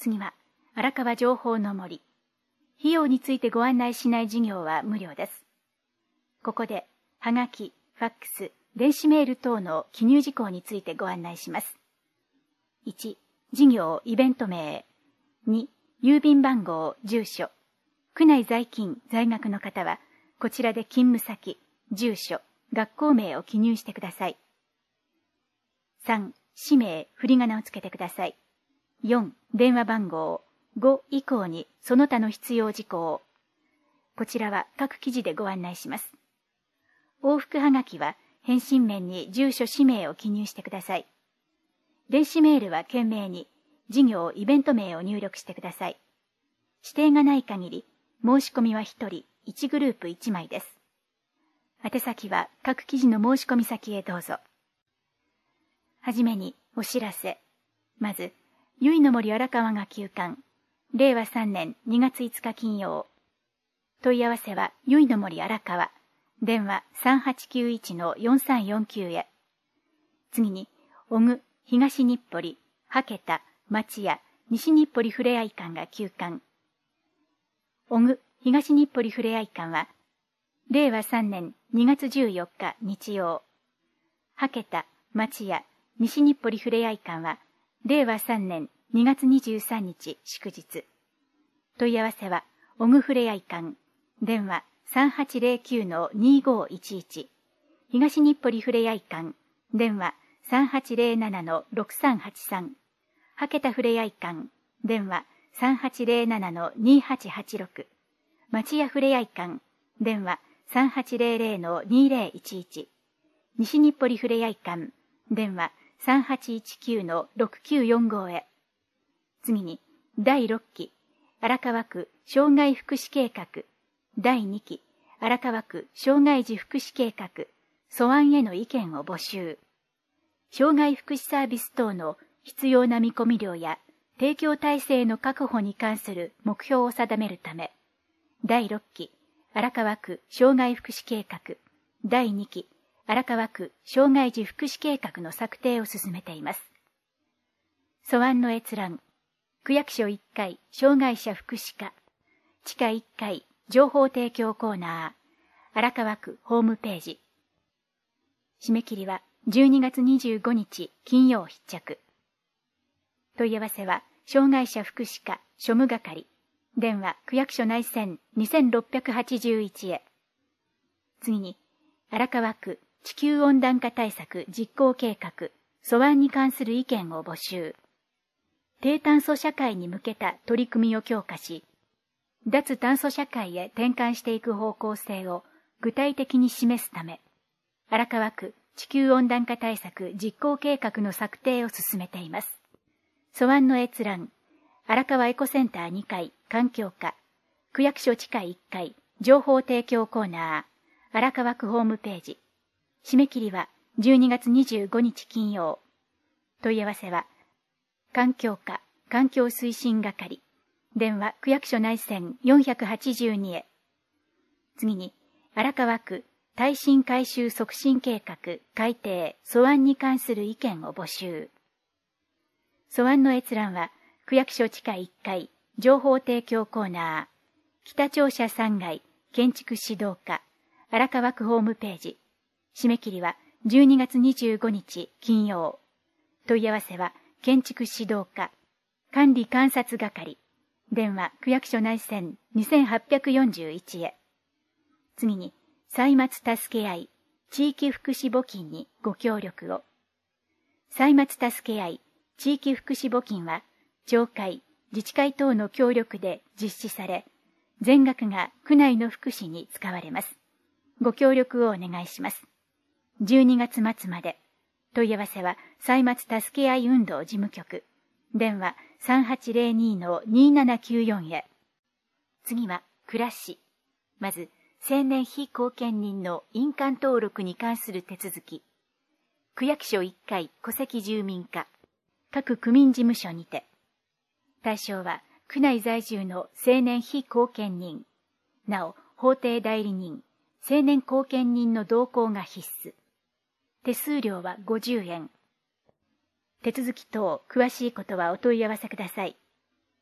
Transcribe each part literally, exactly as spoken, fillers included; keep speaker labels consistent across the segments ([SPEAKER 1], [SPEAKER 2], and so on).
[SPEAKER 1] 次は、荒川情報の森。費用についてご案内しない事業は無料です。ここで、はがき、ファックス、電子メール等の記入事項についてご案内します。いち、事業、イベント名。に、郵便番号、住所。区内在勤、在学の方は、こちらで勤務先、住所、学校名を記入してください。さん、氏名、振り仮名をつけてください。よん、電話番号。ご以降にその他の必要事項。こちらは各記事でご案内します。往復はがきは返信面に住所氏名を記入してください。電子メールは件名に事業イベント名を入力してください。指定がない限り申し込みはひとりいちグループいちまいです。宛先は各記事の申し込み先へどうぞ。はじめにお知らせ。まず、由比の森荒川が休館。れいわさんねんにがついつか金曜。問い合わせは由比の森荒川。電話 さんはちきゅういちのよんさんよんきゅう へ。次に、小具、東日暮里、羽桁、町屋、西日暮里ふれあい館が休館。小具、東日暮里ふれあい館は、れいわさんねんにがつじゅうよっか日曜。羽桁、町屋、西日暮里ふれあい館は、れいわさんねんにがつにじゅうさんにち祝日。問い合わせは、小具ふれあい館。電話 さんはちゼロきゅうのにごいちいち。東日暮里ふれあい館。電話 さんはちゼロななのろくさんはちさん。羽桁ふれあい館。電話 さんはちゼロななのにはちはちろく。町屋ふれあい館。電話 さんはちゼロゼロのにゼロいちいち。西日暮里ふれあい館。電話 さんはちいちきゅうのろくきゅうよんご へ。次に、だいろっき、荒川区障害福祉計画。だいにき、荒川区障害児福祉計画。素案への意見を募集。障害福祉サービス等の必要な見込み量や提供体制の確保に関する目標を定めるため、だいろっき、荒川区障害福祉計画。だいにき、荒川区障害児福祉計画の策定を進めています。素案の閲覧。区役所いっかい障害者福祉課。地下いっかい情報提供コーナー。荒川区ホームページ。締め切りはじゅうにがつにじゅうごにち金曜必着。問い合わせは障害者福祉課庶務係。電話区役所内線にせんろっぴゃくはちじゅういちへ。次に、荒川区地球温暖化対策実行計画、素案に関する意見を募集。低炭素社会に向けた取り組みを強化し、脱炭素社会へ転換していく方向性を具体的に示すため、荒川区地球温暖化対策実行計画の策定を進めています。素案の閲覧、荒川エコセンターにかい環境課、区役所地下いっかい情報提供コーナー、荒川区ホームページ。締め切りはじゅうにがつにじゅうごにち金曜。問い合わせは、環境課環境推進係。電話区役所内線よんひゃくはちじゅうにへ。次に、荒川区耐震改修促進計画改定素案に関する意見を募集。素案の閲覧は、区役所地下いっかい情報提供コーナー、北庁舎さんがい建築指導課、荒川区ホームページ。締め切りはじゅうにがつにじゅうごにち金曜。問い合わせは、建築指導課、管理監察係、電話区役所内線にせんはっぴゃくよんじゅういちへ。次に、歳末助け合い、地域福祉募金にご協力を。歳末助け合い、地域福祉募金は、町会、自治会等の協力で実施され、全額が区内の福祉に使われます。ご協力をお願いします。じゅうにがつまつまで。問い合わせは、歳末助け合い運動事務局。電話 さんはちゼロにのにななきゅうよん へ。次は、暮らし。まず、青年非後見人の印鑑登録に関する手続き。区役所いっかい戸籍住民課。各区民事務所にて。対象は、区内在住の青年非後見人。なお、法定代理人、青年後見人の同行が必須。手数料はごじゅうえん。手続き等詳しいことはお問い合わせください。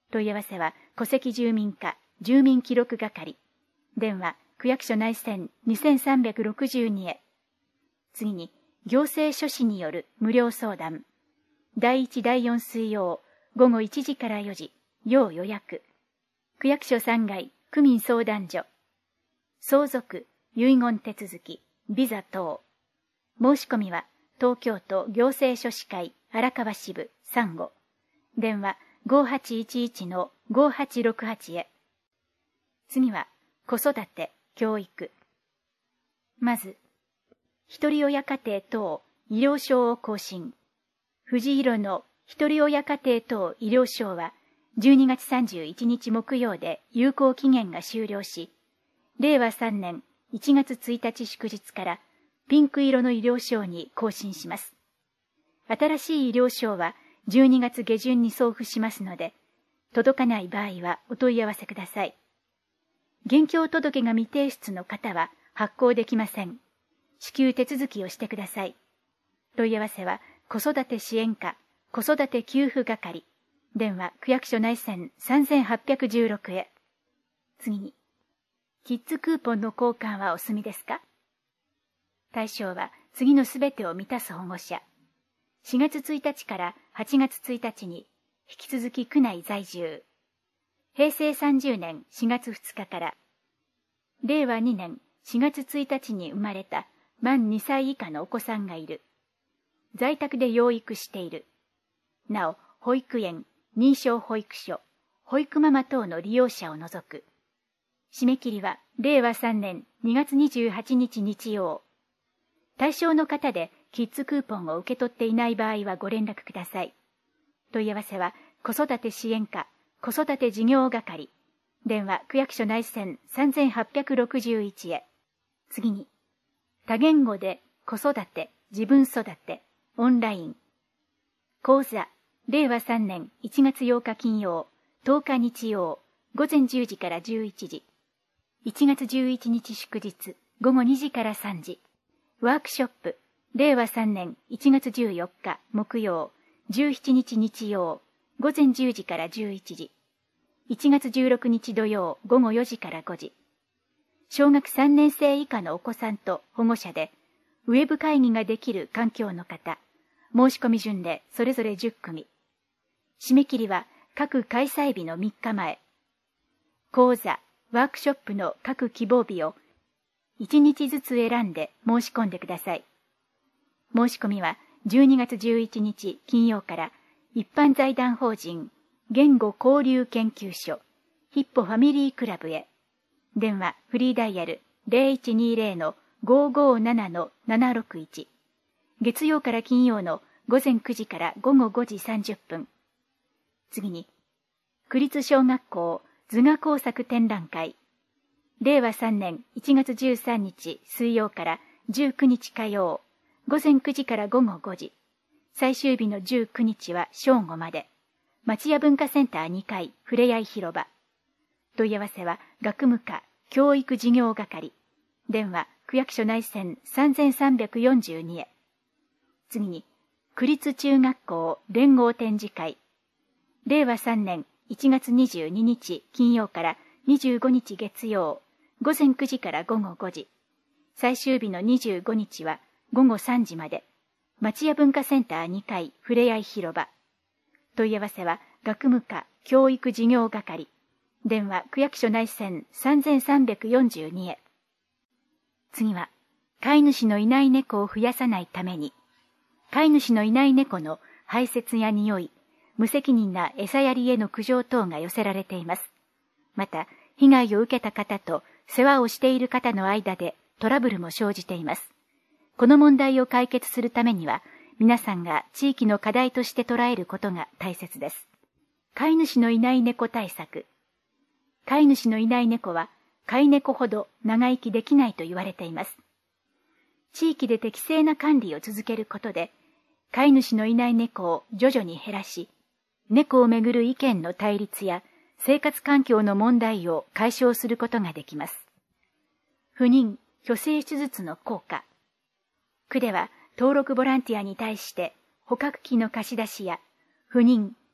[SPEAKER 1] 問い合わせは戸籍住民課住民記録係。電話区役所内線にせんさんびゃくろくじゅうにへ。次に行政書士による無料相談。だいいちだいよん水曜午後いちじからよじ、要予約。区役所さん階区民相談所。相続、遺言手続き、ビザ等。申し込みは東京都行政書士会荒川支部さん号。電話ごはちいちいちのごはちろくはちへ。次は子育て、教育。まず、ひとり親家庭等医療証を更新。藤色のひとり親家庭等医療証はじゅうにがつさんじゅういちにち木曜で有効期限が終了し、れいわさんねんいちがつついたち祝日からピンク色の医療証に更新します。新しい医療証はじゅうにがつげじゅんに送付しますので、届かない場合はお問い合わせください。現況届が未提出の方は発行できません。支給手続きをしてください。問い合わせは子育て支援課子育て給付係。電話区役所内線さんぜんはっぴゃくじゅうろくへ。次に、キッズクーポンの交換はお済みですか？対象は次のすべてを満たす保護者。しがつついたちからはちがつついたちに引き続き区内在住。へいせいさんじゅうねんしがつふつかかられいわにねんしがつついたちに生まれた満にさい以下のお子さんがいる。在宅で養育している。なお、保育園、認証保育所、保育ママ等の利用者を除く。締め切りはれいわさんねんにがつにじゅうはちにち日曜。対象の方でキッズクーポンを受け取っていない場合はご連絡ください。問い合わせは子育て支援課子育て事業係。電話区役所内線さんぜんはっぴゃくろくじゅういちへ。次に、多言語で子育て、自分育て、オンライン。講座、れいわさんねんいちがつようか金曜、とおか日曜、午前じゅうじからじゅういちじ。いちがつじゅういちにち祝日、午後にじからさんじ。ワークショップ、れいわさんねんいちがつじゅうよっか木曜、じゅうしちにち日曜、午前じゅうじからじゅういちじ。いちがつじゅうろくにち土曜、午後よじからごじ。小学さんねんせい以下のお子さんと保護者で、ウェブ会議ができる環境の方、申し込み順でそれぞれじゅっくみ。締め切りは各開催日のみっかまえ。講座、ワークショップの各希望日をいちにちずつ選んで申し込んでください。申し込みはじゅうにがつじゅういちにち金曜から一般財団法人言語交流研究所ヒッポファミリークラブへ。電話フリーダイヤル ゼロいちにゼロのごーごーななのななろくいち。月曜から金曜のごぜんくじからごごごじさんじゅっぷん。次に、区立小学校図画工作展覧会。れいわさんねんいちがつじゅうさんにち水曜からじゅうくにち火曜、ごぜんくじからごごごじ。最終日のじゅうくにちは正午まで。町屋文化センターにかいふれあい広場。問い合わせは学務課教育事業係。電話区役所内線さんぜんさんびゃくよんじゅうにへ。次に、区立中学校連合展示会。れいわさんねんいちがつにじゅうににち金曜からにじゅうごにち月曜、ごぜんくじからごごごじ。最終日のにじゅうごにちはごごさんじまで。町屋文化センターにかいふれあい広場。問い合わせは学務課教育事業係。電話区役所内線さんぜんさんびゃくよんじゅうにへ。次は、飼い主のいない猫を増やさないために、飼い主のいない猫の排泄や匂い、無責任な餌やりへの苦情等が寄せられています。また、被害を受けた方と世話をしている方の間でトラブルも生じています。この問題を解決するためには、皆さんが地域の課題として捉えることが大切です。飼い主のいない猫対策。飼い主のいない猫は、飼い猫ほど長生きできないと言われています。地域で適正な管理を続けることで、飼い主のいない猫を徐々に減らし、猫をめぐる意見の対立や生活環境の問題を解消することができます。不妊・去勢手術の効果。区では登録ボランティアに対して捕獲器の貸し出しや不妊・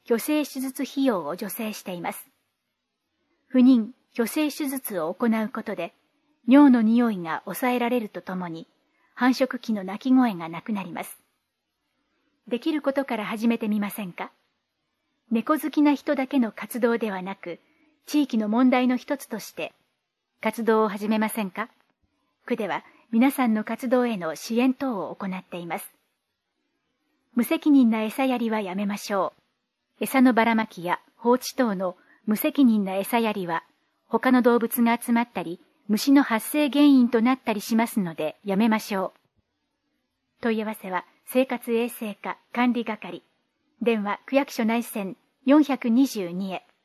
[SPEAKER 1] 去勢手術費用を助成しています。不妊・去勢手術を行うことで、尿の匂いが抑えられるとともに、繁殖期の泣き声がなくなります。できることから始めてみませんか？猫好きな人だけの活動ではなく、地域の問題の一つとして活動を始めませんか？区では皆さんの活動への支援等を行っています。無責任な餌やりはやめましょう。餌のばらまきや放置等の無責任な餌やりは、他の動物が集まったり、虫の発生原因となったりしますのでやめましょう。問い合わせは生活衛生課管理係。電話区役所内線よんひゃくにじゅうにへ。